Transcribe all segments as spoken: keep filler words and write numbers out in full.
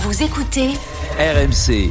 Vous écoutez R M C.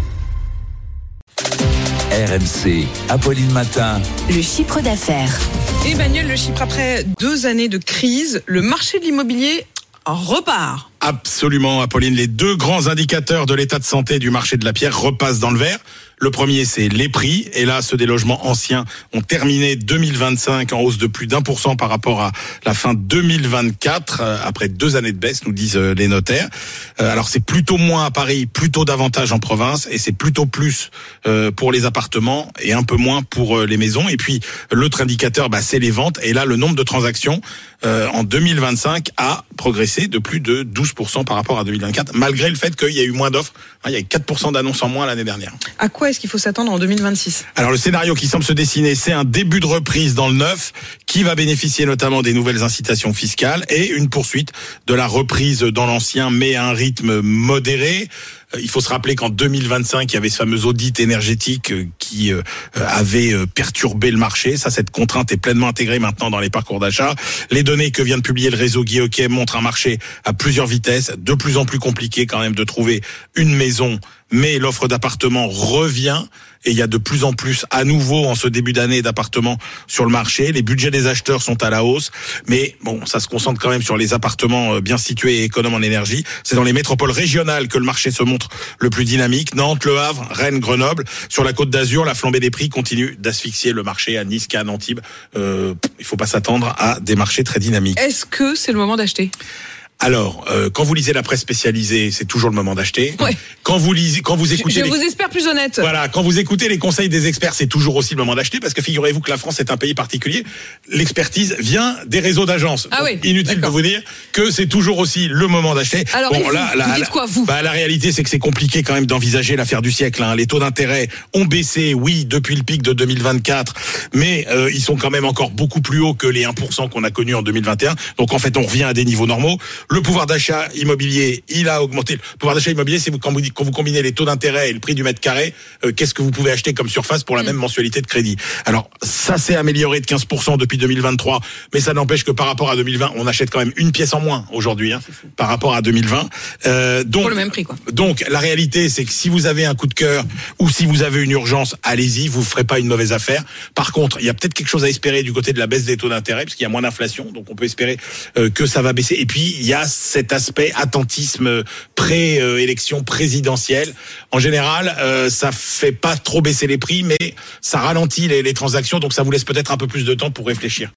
R M C, Apolline Matin. Le chiffre d'affaires. Emmanuel, le chiffre après deux années de crise, le marché de l'immobilier repart. Absolument, Apolline. Les deux grands indicateurs de l'état de santé du marché de la pierre repassent dans le vert. Le premier, c'est les prix. Et là, ceux des logements anciens ont terminé deux mille vingt-cinq en hausse de plus d'un pour cent par rapport à la fin deux mille vingt-quatre, après deux années de baisse, nous disent les notaires. Alors, c'est plutôt moins à Paris, plutôt davantage en province, et c'est plutôt plus pour les appartements et un peu moins pour les maisons. Et puis, l'autre indicateur, bah, c'est les ventes. Et là, le nombre de transactions en deux mille vingt-cinq a progressé de plus de douze pour cent par rapport à deux mille vingt-quatre, malgré le fait qu'il y a eu moins d'offres. Il y a eu quatre pour cent d'annonces en moins l'année dernière. À quoi est-ce qu'il faut s'attendre en deux mille vingt-six ? Alors le scénario qui semble se dessiner, c'est un début de reprise dans le neuf qui va bénéficier notamment des nouvelles incitations fiscales et une poursuite de la reprise dans l'ancien, mais à un rythme modéré. Il faut se rappeler qu'en deux mille vingt-cinq, il y avait ce fameux audit énergétique qui avait perturbé le marché. Ça, cette contrainte est pleinement intégrée maintenant dans les parcours d'achat. Les données que vient de publier le réseau Guy Hockey montrent un marché à plusieurs vitesses, de plus en plus compliqué quand même de trouver une maison, mais l'offre d'appartements revient et il y a de plus en plus à nouveau en ce début d'année d'appartements sur le marché. Les budgets des acheteurs sont à la hausse, mais bon, ça se concentre quand même sur les appartements bien situés et économes en énergie. C'est dans les métropoles régionales que le marché se montre le plus dynamique. Nantes, Le Havre, Rennes, Grenoble. Sur la Côte d'Azur, la flambée des prix continue d'asphyxier le marché à Nice, Cannes, Antibes. Euh, il faut pas s'attendre à des marchés très dynamiques. Est-ce que c'est le moment d'acheter ? Alors, euh, quand vous lisez la presse spécialisée, c'est toujours le moment d'acheter. Ouais. Quand vous lisez, quand vous écoutez, je, je les... vous espère plus honnête. Voilà, quand vous écoutez les conseils des experts, c'est toujours aussi le moment d'acheter, parce que figurez-vous que la France est un pays particulier. L'expertise vient des réseaux d'agences. Ah oui, inutile d'accord. de vous dire que c'est toujours aussi le moment d'acheter. Alors, bon, vous, là, vous là, dites là, quoi, vous bah, la réalité, c'est que c'est compliqué quand même d'envisager l'affaire du siècle. Hein. Les taux d'intérêt ont baissé, oui, depuis le pic de deux mille vingt-quatre, mais euh, ils sont quand même encore beaucoup plus hauts que les un pour cent qu'on a connus en deux mille vingt et un. Donc en fait, on revient à des niveaux normaux. Le pouvoir d'achat immobilier, il a augmenté. Le pouvoir d'achat immobilier, c'est quand vous, quand vous combinez les taux d'intérêt et le prix du mètre carré, euh, qu'est-ce que vous pouvez acheter comme surface pour la mmh. même mensualité de crédit. Alors, ça s'est amélioré de quinze pour cent depuis deux mille vingt-trois, mais ça n'empêche que par rapport à deux mille vingt, on achète quand même une pièce en moins aujourd'hui, hein, par rapport à deux mille vingt. Euh, donc, pour le même prix, quoi. Donc, la réalité, c'est que si vous avez un coup de cœur ou si vous avez une urgence, allez-y, vous ne ferez pas une mauvaise affaire. Par contre, il y a peut-être quelque chose à espérer du côté de la baisse des taux d'intérêt, parce qu'il y a moins d'inflation, donc on peut espérer euh, que ça va baisser. Et puis, il y a cet aspect attentisme pré-élection présidentielle. En général, euh, ça fait pas trop baisser les prix, mais ça ralentit les, les transactions, donc ça vous laisse peut-être un peu plus de temps pour réfléchir.